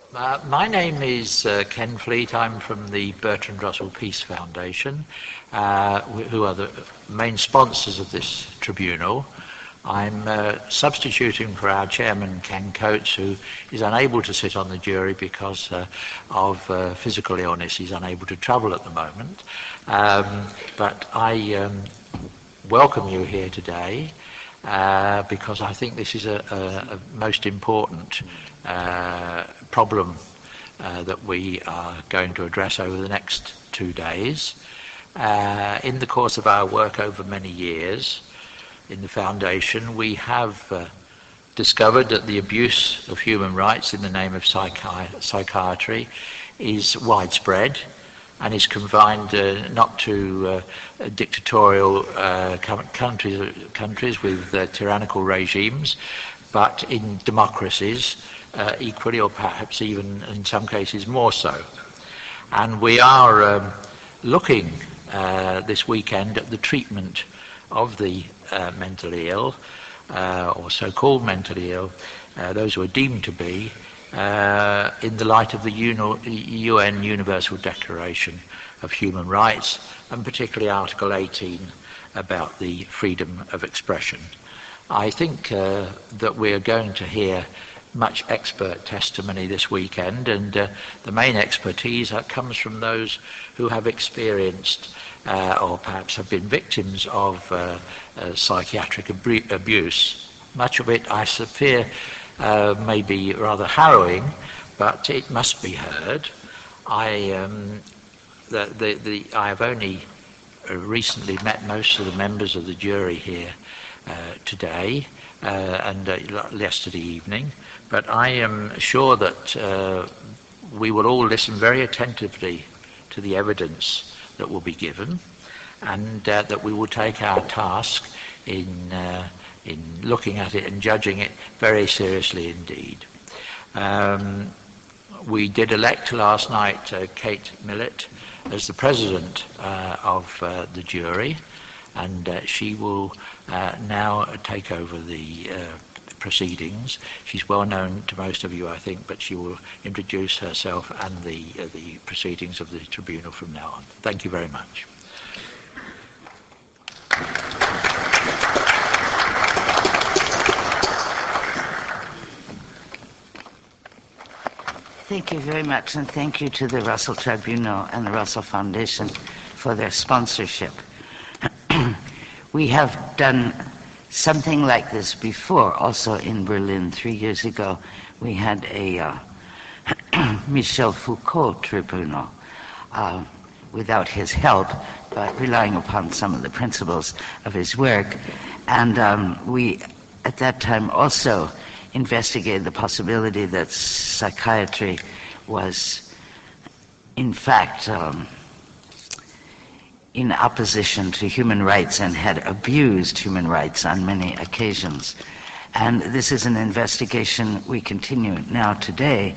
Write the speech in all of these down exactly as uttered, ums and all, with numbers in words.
Uh, my name is uh, Ken Fleet. I'm from the Bertrand Russell Peace Foundation, uh, who are the main sponsors of this tribunal. I'm uh, substituting for our chairman, Ken Coates, who is unable to sit on the jury because uh, of uh, physical illness. He's unable to travel at the moment. Um, but I um, welcome you here today uh, because I think this is a, a, a most important uh, problem uh, that we are going to address over the next two days. Uh, in the course of our work over many years in the Foundation, we have uh, discovered that the abuse of human rights in the name of psychi psychiatry is widespread and is confined uh, not to uh, dictatorial uh, countries, countries with uh, tyrannical regimes, but in democracies uh, equally, or perhaps even in some cases more so. And we are um, looking uh, this weekend at the treatment of the uh, mentally ill, uh, or so-called mentally ill, uh, those who are deemed to be, uh, in the light of the U N Universal Declaration of Human Rights, and particularly Article eighteen about the freedom of expression. I think uh, that we're going to hear much expert testimony this weekend, and uh, the main expertise uh, comes from those who have experienced uh, or perhaps have been victims of uh, uh, psychiatric ab abuse. Much of it, I fear, uh, may be rather harrowing, but it must be heard. I, um, the, the, the, I have only recently met most of the members of the jury here uh, today uh, and uh, yesterday evening, but I am sure that uh, we will all listen very attentively to the evidence that will be given, and uh, that we will take our task in, uh, in looking at it and judging it very seriously indeed. Um, we did elect last night uh, Kate Millett as the president uh, of uh, the jury, and uh, she will uh, now take over the uh, proceedings. She's well known to most of you, I think, but she will introduce herself and the, uh, the proceedings of the tribunal from now on. Thank you very much. Thank you very much, and thank you to the Russell Tribunal and the Russell Foundation for their sponsorship. We have done something like this before, also in Berlin three years ago. We had a uh, Michel Foucault tribunal uh, without his help, but relying upon some of the principles of his work. And um, we, at that time, also investigated the possibility that psychiatry was, in fact, um, in opposition to human rights and had abused human rights on many occasions. And this is an investigation we continue now today.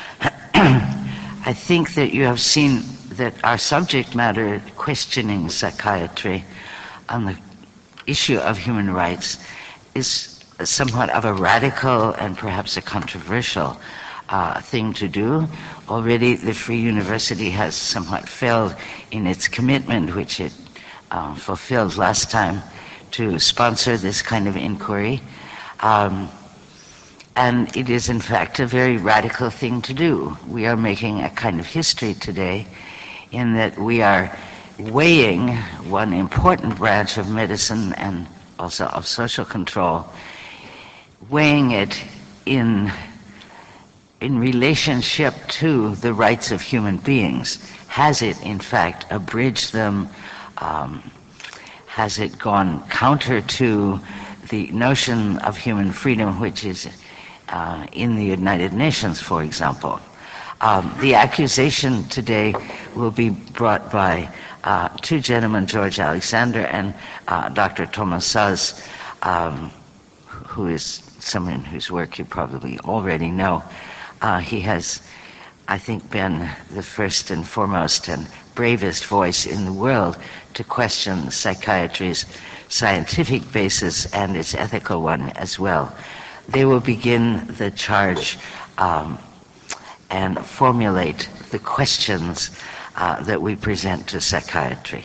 I think that you have seen that our subject matter, questioning psychiatry on the issue of human rights, is somewhat of a radical and perhaps a controversial uh, thing to do. Already the Free University has somewhat failed in its commitment, which it uh, fulfilled last time, to sponsor this kind of inquiry. Um, and it is in fact a very radical thing to do. We are making a kind of history today in that we are weighing one important branch of medicine and also of social control, weighing it in in relationship to the rights of human beings. Has it, in fact, abridged them? Um, has it gone counter to the notion of human freedom, which is uh, in the United Nations, for example? Um, the accusation today will be brought by uh, two gentlemen, George Alexander and uh, Doctor Thomas Saz, um, who is someone whose work you probably already know. Uh, he has, I think, been the first and foremost and bravest voice in the world to question psychiatry's scientific basis and its ethical one as well. They will begin the charge um, and formulate the questions uh, that we present to psychiatry.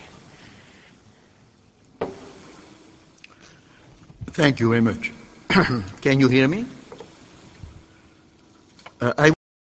Thank you very much. Can you hear me? Uh, I